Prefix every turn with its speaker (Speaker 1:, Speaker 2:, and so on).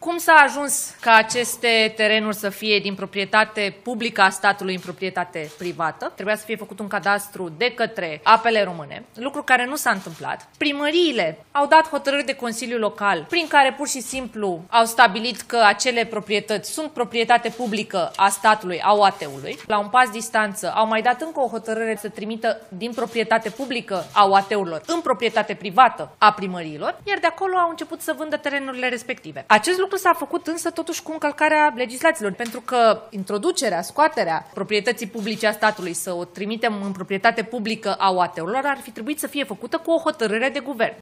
Speaker 1: Cum s-a ajuns ca aceste terenuri să fie din proprietate publică a statului în proprietate privată? Trebuia să fie făcut un cadastru de către Apele Române, lucru care nu s-a întâmplat. Primăriile au dat hotărâri de Consiliu Local prin care pur și simplu au stabilit că acele proprietăți sunt proprietate publică a statului, a OAT-ului. La un pas distanță au mai dat încă o hotărâre să trimită din proprietate publică a OAT-urilor în proprietate privată a primăriilor, iar de acolo au început să vândă terenurile respective. Acest lucru s-a făcut însă totuși cu încălcarea legislațiilor, pentru că introducerea, scoaterea proprietății publice a statului să o trimitem în proprietate publică a OAT-urilor ar fi trebuit să fie făcută cu o hotărâre de guvern.